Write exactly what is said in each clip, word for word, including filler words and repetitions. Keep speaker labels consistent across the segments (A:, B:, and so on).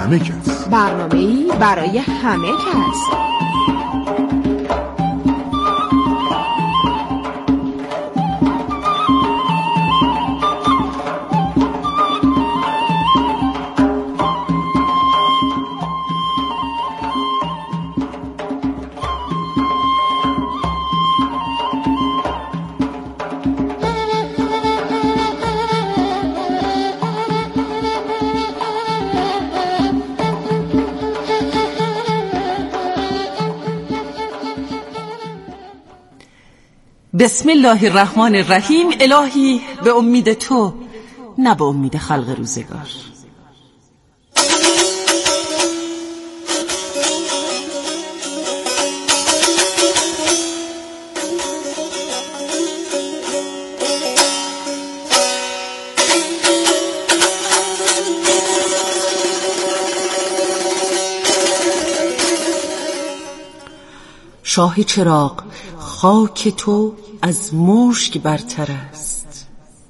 A: همه کس.
B: برنامه‌ای برای همه کس.
C: بسم الله الرحمن الرحیم. الهی به امید تو، نه به امید خلق روزگار. شاه چراغ، خاک تو از مشک برتر است.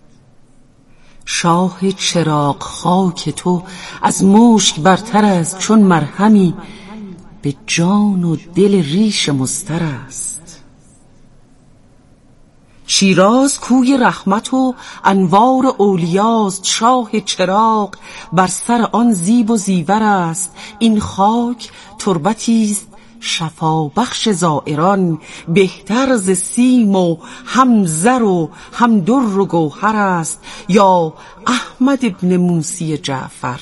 C: شاه چراغ، خاک تو از مشک برتر است، چون مرهمی به جان و دل ریش مضطر است. شیراز کوی رحمت و انوار اولیاست، شاه چراغ بر سر آن زیب و زیور است. این خاک تربتی است شفا بخش زائران، بهتر ز سیم و هم زر و هم در و گوهر است. یا احمد ابن موسی جعفر،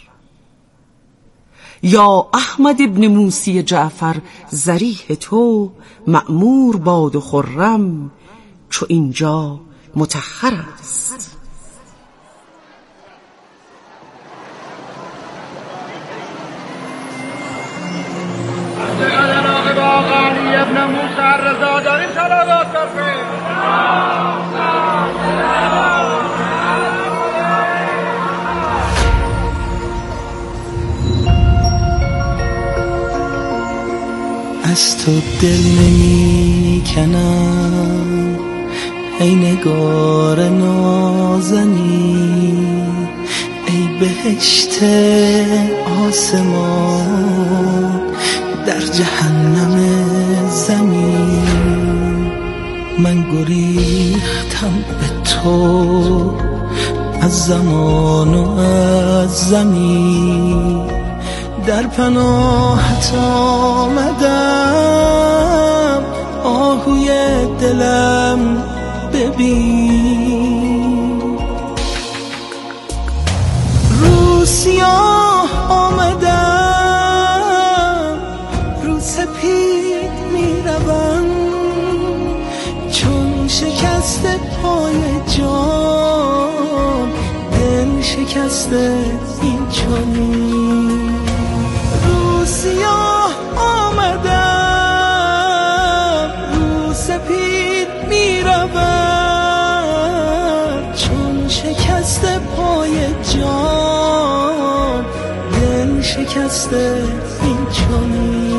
C: یا احمد ابن موسی جعفر، ضریح تو مأمور باد و خرم، چو اینجا مطهر است.
D: ابن موسی رضا داریم صلوات بفرست.
E: از تو دل نمی کنم ای نگار نازنی، ای بهشت آسمان در جهنم زمین. من گریختم به تو از زمان و از زمین، در پناهت آمدم آهوی دلم ببین. رو سیاه آمدم رو سپید می روم، چون شکست پای جان دل شکست این چنین. رو سیاه آمدم رو سپید می روم، چون شکست پای جان دل شکست این چنین.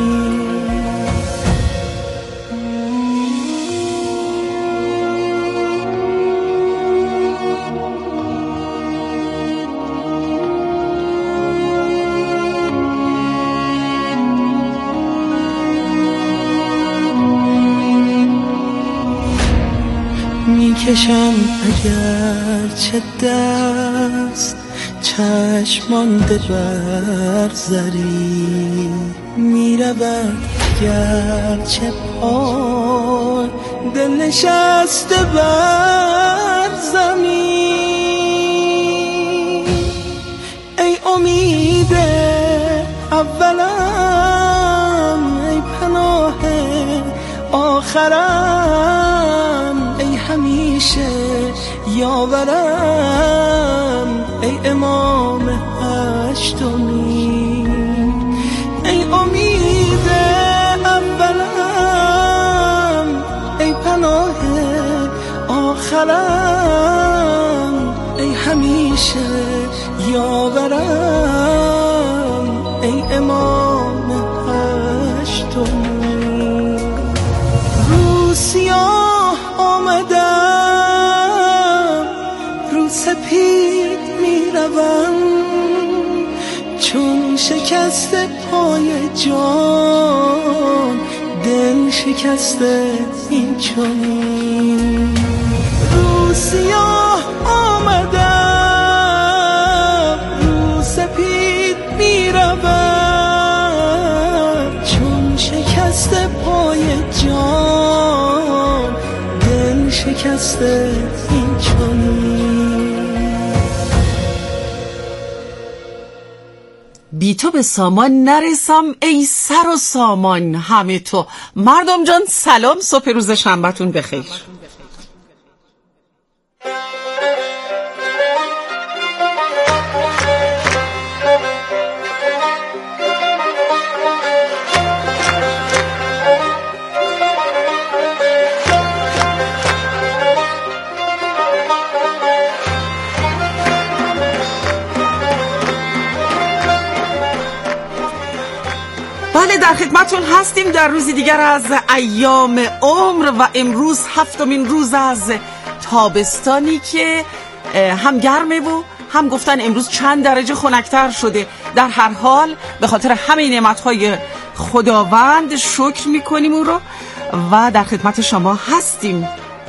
E: میکشم اگر چه دست چشمانده بر زری، میرود اگر چه پای دل نشسته بر زمین. ای امید اولم، ای پناه آخرم، ای همیشه یاورم، ای امام هشتمی. ای امید اولم، ای پناه آخرم، ای همیشه یاورم، ای امام هشتمی. رو سیاه آمدم رو سپید می روم، چون شکست پای جان، دل شکسته این چنین. رو سیاه آمدم، رو سپید میرود، چون شکست پای جان، دل شکسته این چنین.
C: بی تو به سامان نرسم ای سر و سامان همه تو. مردم جان سلام، صبح روز شنبه‌تون بخیر. بله، در خدمتون هستیم در روزی دیگر از ایام عمر و امروز هفتمین روز از تابستانی که هم گرمه و هم گفتن امروز چند درجه خنک‌تر شده. در هر حال به خاطر همه نعمت‌های خداوند شکر می‌کنیم او رو و در خدمت شما هستیم.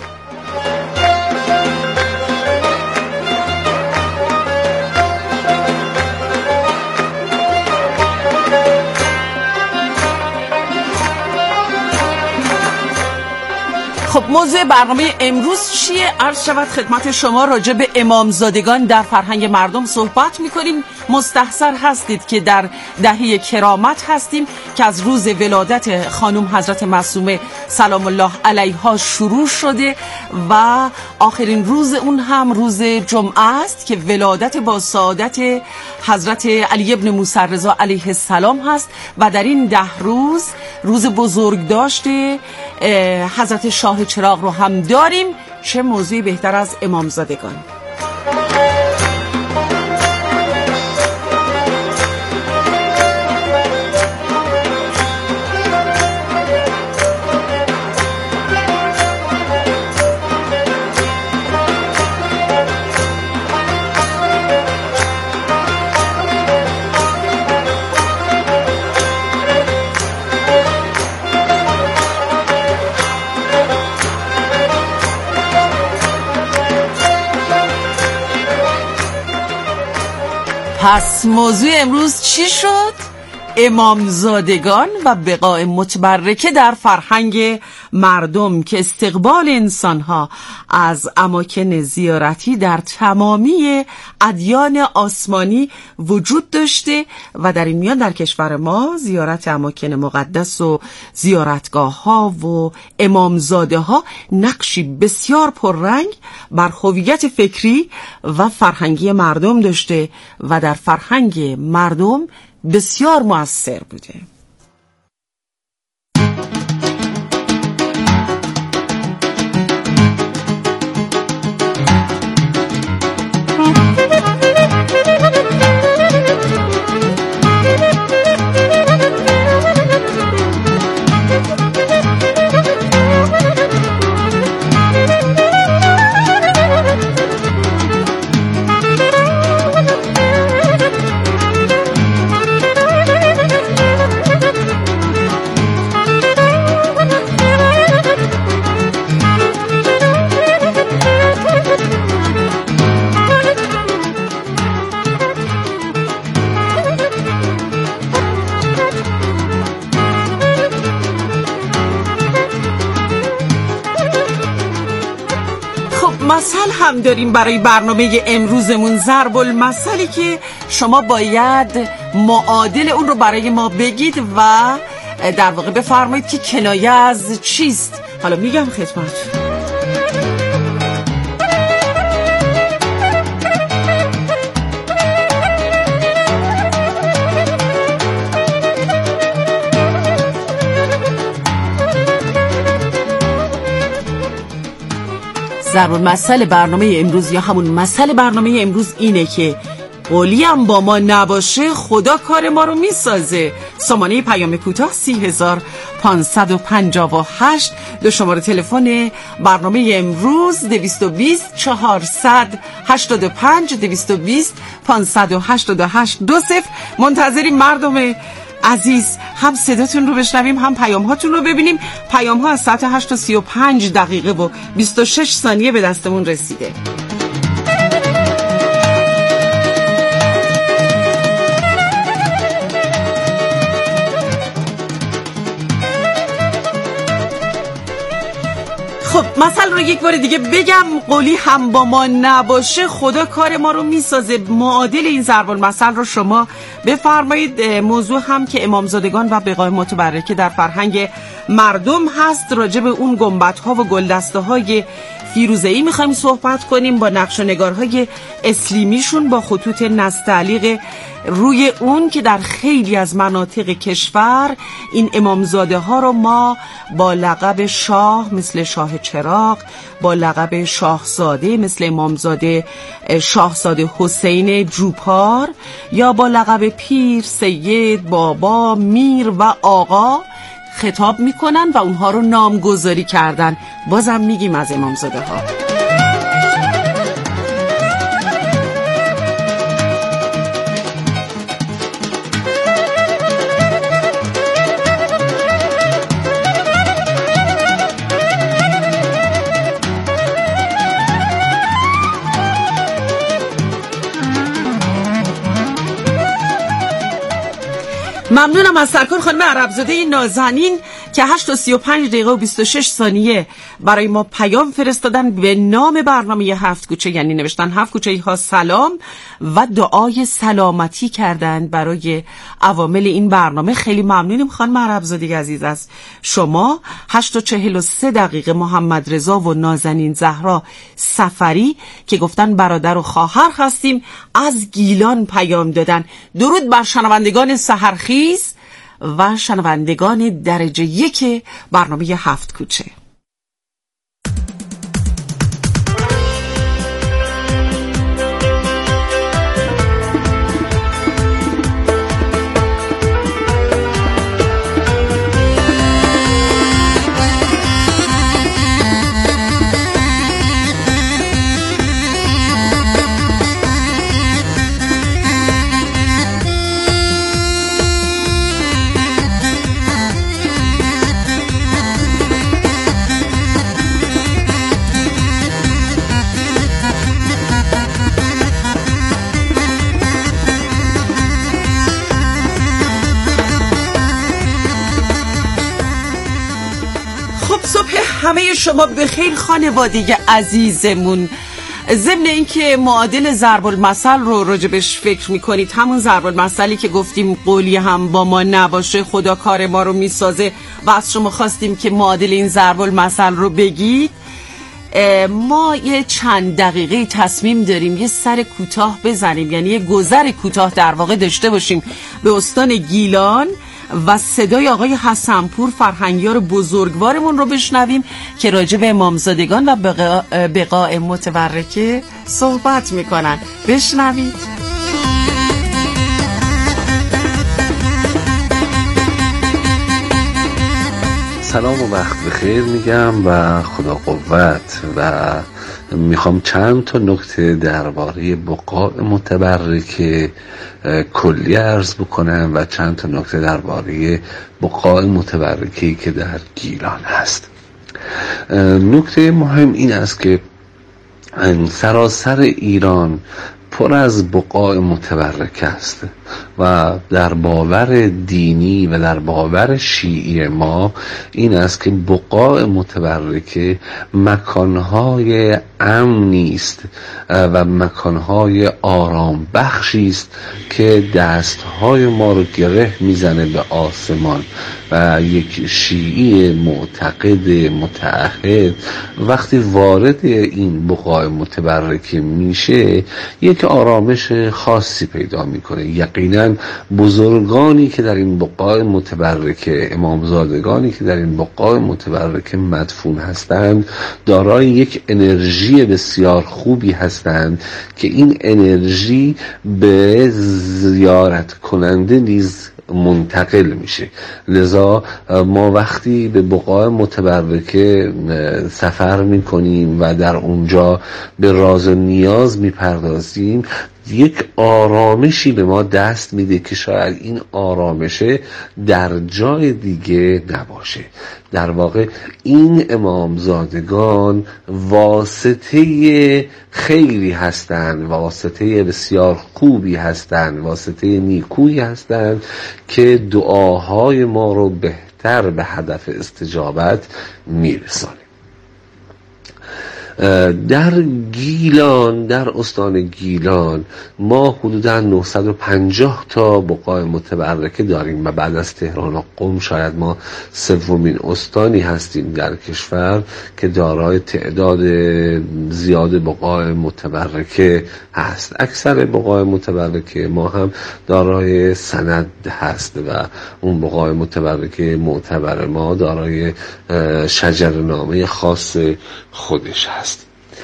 C: خب موضوع برنامه امروز چیه؟ عرض شود خدمت شما راجع به امامزادگان در فرهنگ مردم صحبت میکنیم. مستحضر هستید که در دهه کرامت هستیم که از روز ولادت خانم حضرت معصومه سلام الله علیها شروع شده و آخرین روز اون هم روز جمعه است که ولادت با سعادت حضرت علی ابن موسی رضا علیه السلام هست و در این ده روز روز بزرگ داشته حضرت شاه چراغ رو هم داریم. چه موضوعی بهتر از امامزادگان؟ پس موضوع امروز چی شد؟ امامزادگان و بقاء متبرکه در فرهنگ مردم که استقبال انسانها از اماکن زیارتی در تمامی ادیان آسمانی وجود داشته و در این میان در کشور ما زیارت اماکن مقدس و زیارتگاه ها و امامزاده ها نقشی بسیار پررنگ بر هویت فکری و فرهنگی مردم داشته و در فرهنگ مردم بسیار مؤثر بوده. مثل هم داریم برای برنامه امروزمون، ضرب المثلی که شما باید معادل اون رو برای ما بگید و در واقع بفرمایید که کنایه از چیست. حالا میگم خدمت. ضرب المثل برنامه امروز یا همون مثل برنامه امروز اینه که قولی هم با ما نباشه خدا کار ما رو میسازه. سامانه پیام کوتاه سی هزار پانصد و پنجاه و هشت. دو شماره تلفن برنامه امروز دویست و بیست چهارصد هشتاد و پنج دویست و بیست پانصد و هشتاد و هشت دو صفر. منتظریم مردم عزیز، هم صداتون رو بشنویم هم پیام هاتون رو ببینیم. پیام ها از ساعت هشت و سی و پنج دقیقه و بیست و شش ثانیه به دستمون رسیده. خب مثل رو یک بار دیگه بگم، قولی هم با ما نباشه خدا کار ما رو میسازه. معادل این ضرب المثل رو شما بفرمایید. موضوع هم که امامزادگان و بقای متبرکه در فرهنگ مردم هست، راجع به اون گنبدها و گلدسته های فیروزه‌ای میخوایم صحبت کنیم با نقش و نگارهای اسلیمیشون، با خطوط نستعلیق روی اون که در خیلی از مناطق کشور این امامزاده ها رو ما با لقب شاه مثل شاه چراغ، با لقب شاهزاده مثل امامزاده شاهزاده حسین جوپار، یا با لقب پیر، سید، بابا، میر و آقا خطاب میکنن و اونها رو نامگذاری کردن. بازم میگیم از امامزاده ها. ممنونم از سرکار خانم عربزاده نازنین که هشت و سی و پنج دقیقه و بیست و شش ثانیه برای ما پیام فرستادن به نام برنامه هفت کوچه، یعنی نوشتن هفت کوچه ها سلام و دعای سلامتی کردن برای عوامل این برنامه. خیلی ممنونیم خانم عربزاده عزیز از شما. هشت و چهل و سه دقیقه محمد رضا و نازنین زهرا سفری که گفتن برادر و خواهر هستیم از گیلان پیام دادن. درود بر شنوندگان سحرخیز و شنوندگان درجه یک برنامه هفت کوچه. همه شما بخیر خانواده عزیزمون. ضمن اینکه معادل ضرب المثل رو راجبش فکر میکنید، همون ضرب المثلی که گفتیم قولی هم با ما نباشه خدا کار ما رو میسازه و از شما خواستیم که معادل این ضرب المثل رو بگید، ما یه چند دقیقه تصمیم داریم یه سر کوتاه بزنیم، یعنی یه گذر کوتاه در واقع داشته باشیم به استان گیلان و صدای آقای حسنپور فرهنگیار بزرگوارمون رو بشنویم که راجع به امامزادگان و بقا... بقاء متبرکه صحبت میکنن. بشنوید.
A: سلام و وقت بخیر میگم و خدا قوت، و میخوام چند تا نکته درباره بقاء متبرکه کلی عرض بکنم و چند تا نکته درباره بقاء متبرکه که در گیلان هست. نکته مهم این است که سراسر ایران پر از بقاء متبرکه است و در باور دینی و در باور شیعی ما این است که بقاء متبرکه مکانهای امنی است و مکانهای آرام بخشی است که دستهای ما رو گره میزنه به آسمان و یک شیعی معتقد متعهد وقتی وارد این بقاع متبرکه میشه یک آرامش خاصی پیدا میکنه. یقینا بزرگانی که در این بقاع متبرکه، امامزادگانی که در این بقاع متبرکه مدفون هستند، دارای یک انرژی بسیار خوبی هستند که این انرژی به زیارت کننده نیز منتقل میشه. لذا ما وقتی به بقاع متبرکه سفر میکنیم و در اونجا به راز و نیاز میپردازیم، یک آرامشی به ما دست میده که شاید این آرامشه در جای دیگه نباشه. در واقع این امامزادگان واسطه خیری هستند، واسطه بسیار خوبی هستند، واسطه نیکویی هستند که دعاهای ما رو بهتر به هدف استجابت میرسانه. در گیلان، در استان گیلان ما حدوداً نهصد و پنجاه تا بقاع متبرکه داریم و بعد از تهران و قم شاید ما سومین استانی هستیم در کشور که دارای تعداد زیاد بقاع متبرکه هست. اکثر بقاع متبرکه ما هم دارای سند هست و اون بقاع متبرکه معتبر ما دارای شجرنامه خاص خودش هست.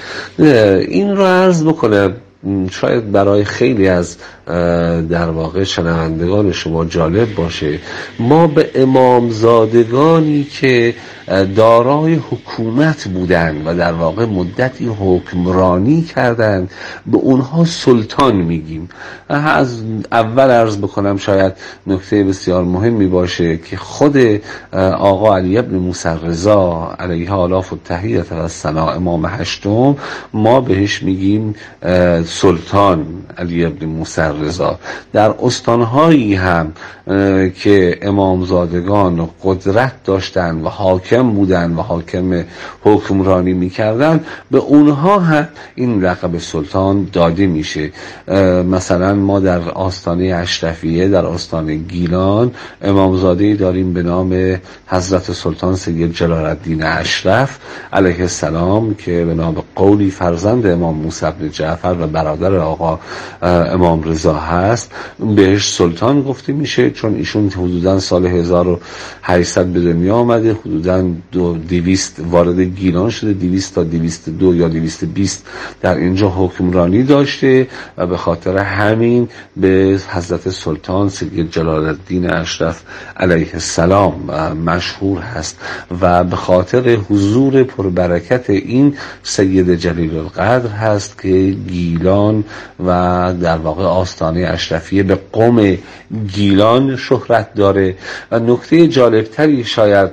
A: این رو عرض بکنم شاید برای خیلی از در واقع شنوندگان شما جالب باشه. ما به امامزادگانی که دارای حکومت بودن و در واقع مدتی حکمرانی کردن به اونها سلطان میگیم. از اول عرض بکنم شاید نکته بسیار مهمی باشه که خود آقا علی ابن موسی رضا علیه آلاف التحیة و الثنا امام هشتم ما بهش میگیم سلطان علی ابن موسی رضا. در استانهایی هم که امامزادگان قدرت داشتن و حاکم بودن و حاکم حکمرانی میکردن به اونها هم این لقب سلطان داده میشه. مثلا ما در آستانه اشرفیه در آستانه گیلان امامزاده‌ای داریم به نام حضرت سلطان سید جلال الدین اشرف علیه السلام که به نام قولی فرزند امام موسی بن جعفر و برادر آقا امام رضا هست بهش سلطان گفته میشه، چون ایشون حدوداً سال هزار و هشتصد به دنیا آمده، حدوداً دویست وارد گیلان شده، دویست تا دویست و دو یا دویست و بیست در اینجا حکمرانی داشته و به خاطر همین به حضرت سلطان سید جلال الدین اشرف علیه السلام مشهور هست و به خاطر حضور پربرکت این سید جلیل القدر هست که گیلان و در واقع آستانه اشرفیه به قم گیلان شهرت داره. و نکته جالبتری شاید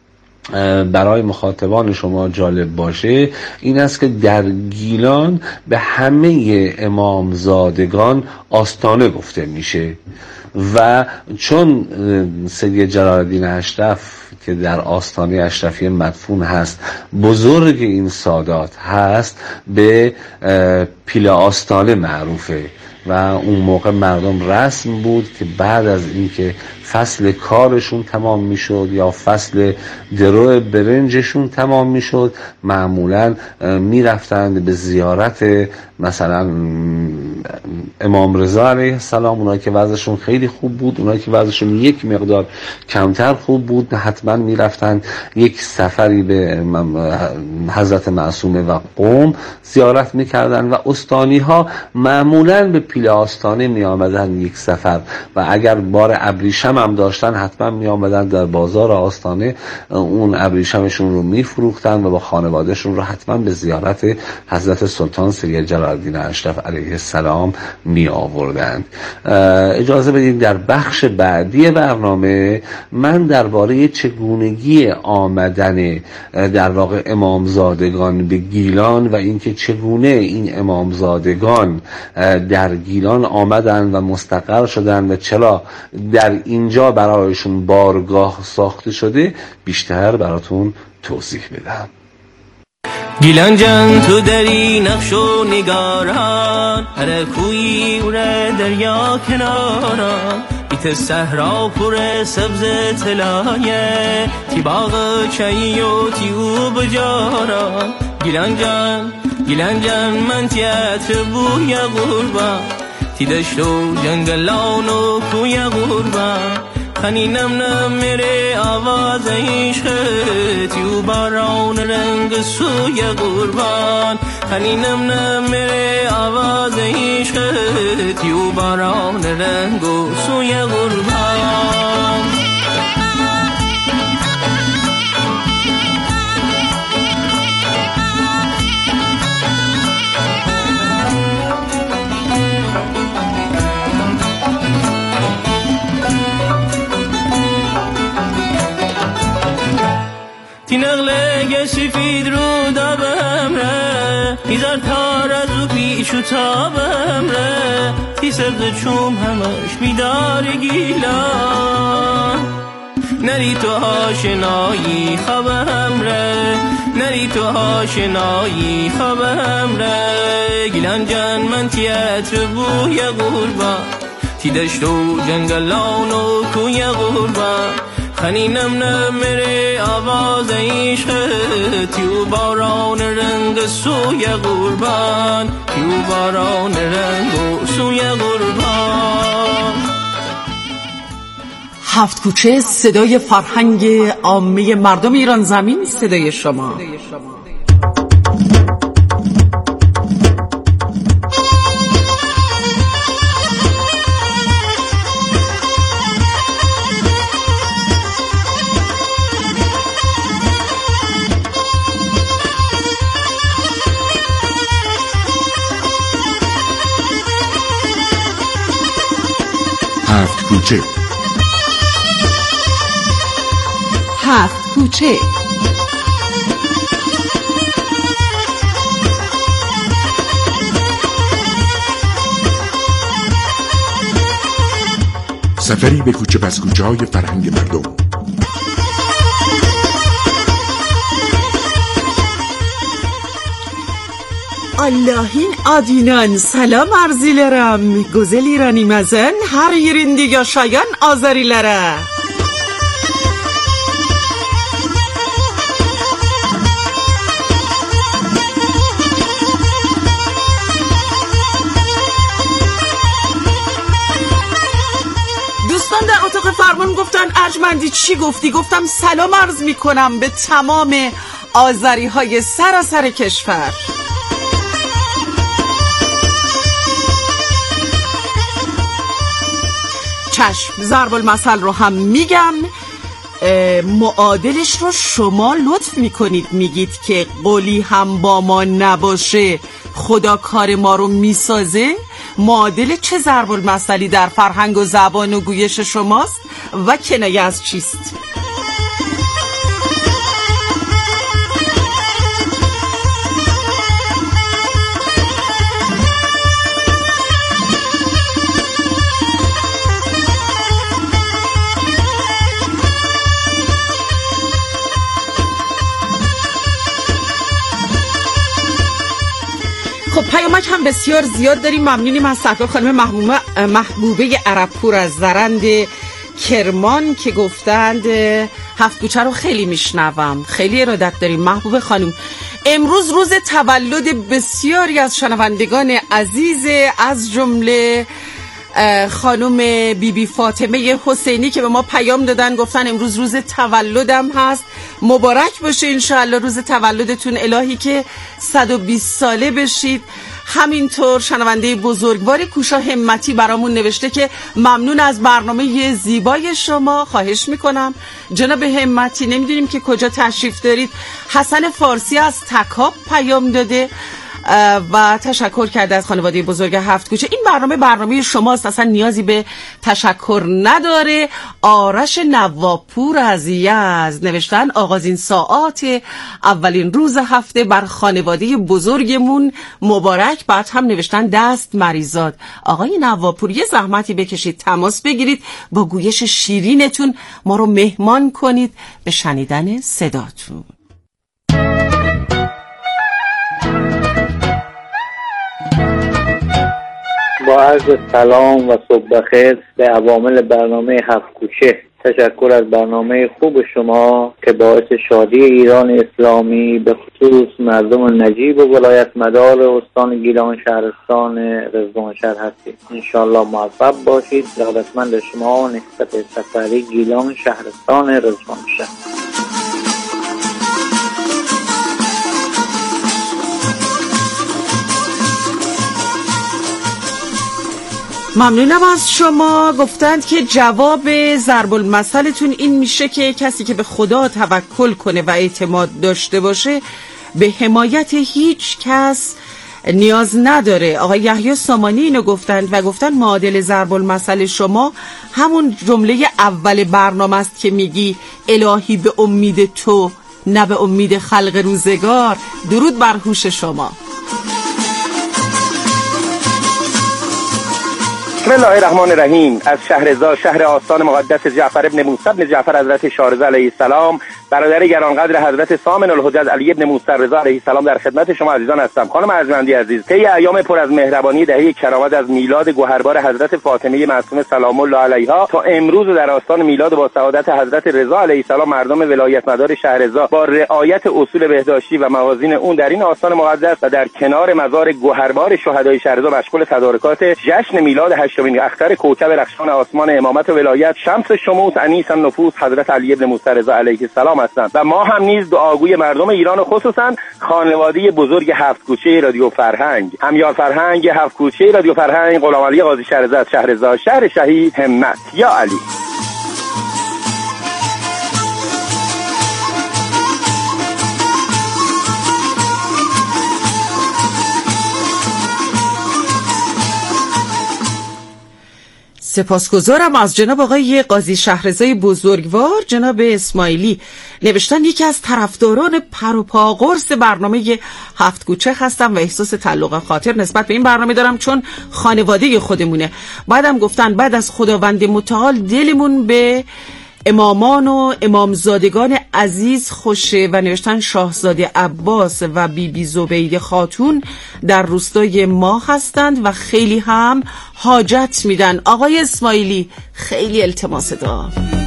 A: برای مخاطبان شما جالب باشه این است که در گیلان به همه امامزادگان آستانه گفته میشه و چون سید جلال الدین اشرف که در آستانه اشرفیه مدفون هست بزرگ این سادات هست به پیل آستانه معروفه و اون موقع مردم رسم بود که بعد از اینکه فصل کارشون تمام میشد یا فصل درو برنجشون تمام میشد معمولا میرفتند به زیارت مثلا امام رضا علیه السلام. اونایی که وضعشون خیلی خوب بود، اونایی که وضعشون یک مقدار کمتر خوب بود حتما میرفتند یک سفری به حضرت معصومه و قم زیارت میکردن و استانی ها معمولا به پیل آستانه میآمدن یک سفر و اگر بار ابریشم هم داشتن حتما می آمدن در بازار آستانه اون ابریشمشون رو می فروختن و با خانوادهشون رو حتما به زیارت حضرت سلطان سید جلال الدین اشرف علیه السلام می آوردند. اجازه بدید در بخش بعدی برنامه من درباره چگونگی آمدن در واقع امامزادگان به گیلان و اینکه چگونه این امامزادگان در گیلان آمدن و مستقر شدن و چرا در اینجا برایشون بارگاه ساخته شده بیشتر براتون توضیح بدم.
E: گیلان جان تو دری نقش و نگاران، هر کوی و دریا کناران، ایت صحرا پر سبز طلایه، تی باغ چایی و تی او بجارا. گیلنجان گیلنجان من تیت بوی غربا، تی دشت و جنگلان و کوی غربا. خنینم نمیره آواز عشقت، یو باران رنگ سوی قربان. خنینم نمیره آواز عشقت، یو باران رنگ سوی قربان. تی نغله سفید رو دابم ره، ایزار تار از و پیش و تابم ره. تی سبز چوم همش بیدار گیلان، نری تو آشنایی خوابم ره، نری تو آشنایی خوابم ره. گیلان جان من تیتر بوی قربان، تی دشت و جنگلان و کوی قربان. خنینم نمیره آواز عشقت، یو باران رنگ سوی قربان، یو باران رنگ سوی قربان.
C: هفت کوچه صدای فرهنگ عامه مردم ایران زمین، صدای شما.
F: هفت کوچه
B: هفت کوچه
F: سفری به کوچه پس کوچه های فرهنگ مردم.
C: Allah'ın adıyla selam arz ederim. Güzel İranimizin her yerinde yaşayan Azerilere. دوستان در اتاق فرمان گفتن ارجمندی چی گفتی؟ گفتم سلام عرض میکنم به تمام آذری های سراسر کشور. چشم، ضرب المثل رو هم میگم، معادلش رو شما لطف میکنید میگید که قولی هم با ما نباشه خدا کار ما رو میسازه. معادل چه ضرب المثلی در فرهنگ و زبان و گویش شماست و کنایه از چیست؟ خب پیامک هم بسیار زیاد داریم. ممنونیم از سرکار خانم محبوبه, محبوبه عربپور از زرند کرمان که گفتند هفت کوچه رو خیلی میشنوم. خیلی ارادت داریم محبوبه خانم. امروز روز تولد بسیاری از شنوندگان عزیز، از جمله خانم بی بی فاطمه حسینی که به ما پیام دادن گفتن امروز روز تولدم هست، مبارک باشه انشاءالله روز تولدتون، الهی که صد و بیست ساله بشید. همینطور شنونده بزرگوار کوشا همتی برامون نوشته که ممنون از برنامه زیبای شما، خواهش میکنم. جناب همتی نمیدونیم که کجا تشریف دارید. حسن فارسی از تکاب پیام داده و تشکر کرده از خانواده بزرگ هفت کوچه. این برنامه برنامه شماست، اصلا نیازی به تشکر نداره. آرش نوابپور از یزد نوشتن آغازین ساعات اولین روز هفته بر خانواده بزرگمون مبارک. بعد هم نوشتن دست مریزاد. آقای نوابپور یه زحمتی بکشید، تماس بگیرید، با گویش شیرینتون ما رو مهمان کنید به شنیدن صداتون.
G: با عرض سلام و صبح بخیر به عوامل برنامه هفت کوچه. تشکر از برنامه خوب شما که باعث شادی ایران اسلامی به خصوص مردم نجیب و ولایت مدار استان گیلان شهرستان رضوان شهر هستید. انشالله موفق باشید. ارادتمند شما نسبت سفری گیلان شهرستان رضوان شهر.
C: ممنونم از شما. گفتند که جواب ضرب المثلتون این میشه که کسی که به خدا توکل کنه و اعتماد داشته باشه به حمایت هیچ کس نیاز نداره. آقای یحیی سامانی اینو گفتند و گفتن معادل ضرب المثل شما همون جمله اول برنامه است که میگی الهی به امید تو نه به امید خلق روزگار. درود بر هوش شما.
H: بسم الله الرحمن الرحیم. از شهرزا، شهر آستان مقدس جعفر ابن موسی ابن جعفر حضرت شارضه علیه السلام، برادر گرانقدر حضرت سامن الحجت علی ابن موسی رضا علیه السلام، در خدمت شما عزیزان هستم. خانم ارجمندی عزیز، طی ایام پر از مهربانی دهه کرامت از میلاد گوهربار حضرت فاطمه معصومه سلام الله علیها تا امروز در آستان میلاد با سعادت حضرت رضا علیه السلام، مردم ولایت مدار شهرزا با رعایت اصول بهداشتی و موازین اون در این آستان مقدس و در کنار مزار گوهربار شهدای شهرزا مشغول تدارکات جشن میلاد هشتمین اختر کوکب رخشان آسمان امامت و ولایت شمس شموس انیس النفوس حضرت علی ابن موسی رضا علیه السلام هستند و ما هم نیز دعاگوی مردم ایران و خصوصا خانواده بزرگ هفت کوچه رادیو فرهنگ، همیار فرهنگ هفت کوچه رادیو فرهنگ، غلام علی قاضی شهرزاد از شهرزا، شهر شهید همت. یا علی.
C: سپاسگزارم از جناب آقای قاضی شهرزای بزرگوار. جناب اسماعیلی نوشتن یکی از طرفداران پر و پا قرص برنامه هفت کوچه هستم و احساس تعلق خاطر نسبت به این برنامه دارم چون خانواده خودمونه. بعدم گفتن بعد از خداوند متعال دلمون به امامان و امامزادگان عزیز خوشه و نوشتن شاهزاده عباس و بی بی زبیده خاتون در روستای ما هستند و خیلی هم حاجت میدن. آقای اسماعیلی خیلی التماس دعا.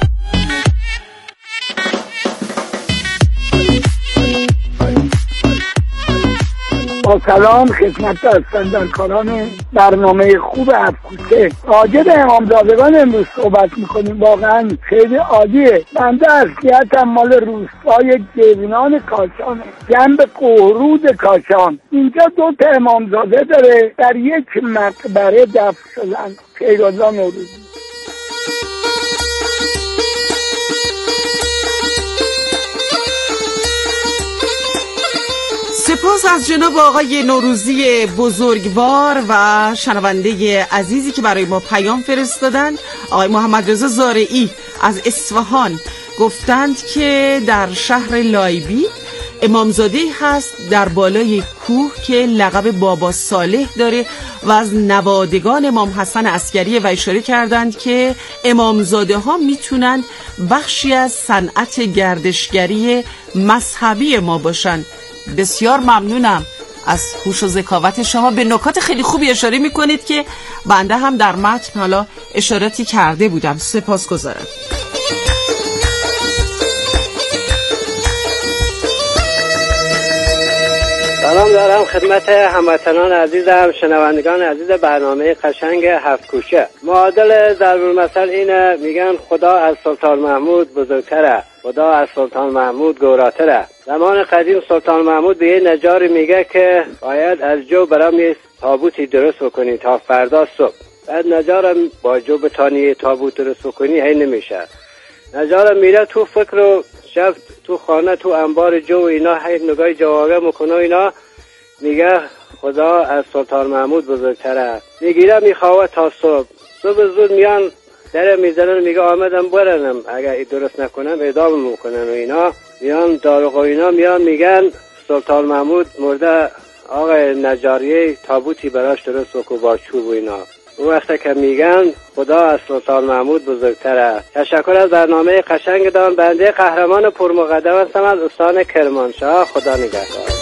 I: با سلام خدمت استاندارکاران برنامه خوب هفت کوچه. راجع به امامزادگان امروز صحبت میکنیم. واقعا خیلی عالیه. بنده اصلیتم مال روستای گیلان کاشانه، جنب قهرود کاشان. اینجا دو تا امامزاده داره، در یک مقبره دفن شدن. خیرالله نوروزی.
C: سپاس از جناب آقای نوروزی بزرگوار و شنونده عزیزی که برای ما پیام فرستادن. آقای محمد رضا زارعی از اصفهان گفتند که در شهر لایبی امامزاده هست در بالای کوه که لقب بابا صالح داره و از نوادگان امام حسن عسکری و اشاره کردند که امامزاده ها میتونن بخشی از صنعت گردشگری مذهبی ما باشن. بسیار ممنونم از هوش و ذکاوت شما. به نکات خیلی خوبی اشاره میکنید که بنده هم در متن حالا اشاراتی کرده بودم. سپاسگزارم.
J: سلام دارم خدمت هموطنان عزیزم، شنوندگان عزیز برنامه قشنگ هفت کوچه. معادل ضرب المثل اینه، میگن خدا از سلطان محمود بزرگتره، خدا از سلطان محمود گوراتره. زمان قدیم سلطان محمود به یه نجاری میگه که باید از جو برام یه تابوتی درست بکنی تا فردا صبح. بعد نجارم با جو بتانی تابوت درست بکنی هی نمیشه. نجارم میره تو فکر و شب تو خانه تو انبار جو اینا هی نگاه جوابه میکنه اینا، میگه خدا از سلطان محمود بزرگتره. میگیره میخواه تا صبح. صبح زود میان در میزنن، میگه آمدم برنم اگر ای درست نکنم اعدام میکنن و اینا. میان داروغ و اینا میان میگن سلطان محمود مرده، آقای نجاریه تابوتی براش درست بکن با چوب و اینا. اون وقتا که میگن خدا از سلطان محمود بزرگتره. تشکر از برنامه قشنگ دان. بنده قهرمان پرمقدم هستم از استان کرمانشاه. خدا نگهدار.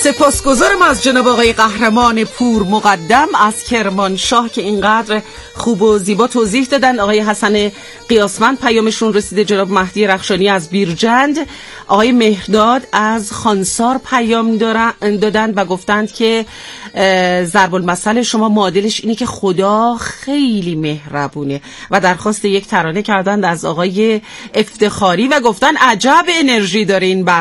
C: سپاسگزارم از جناب آقای قهرمان پور مقدم از کرمانشاه که اینقدر خوب و زیبا توضیح دادن. آقای حسن قیاسمند پیامشون رسیده. جناب مهدی رخشانی از بیرجند، آقای مهرداد از خانسار پیام دادن و گفتند که ضرب المثل شما معادلش اینه که خدا خیلی مهربونه و درخواست یک ترانه کردند از آقای افتخاری و گفتن عجب انرژی داره این بر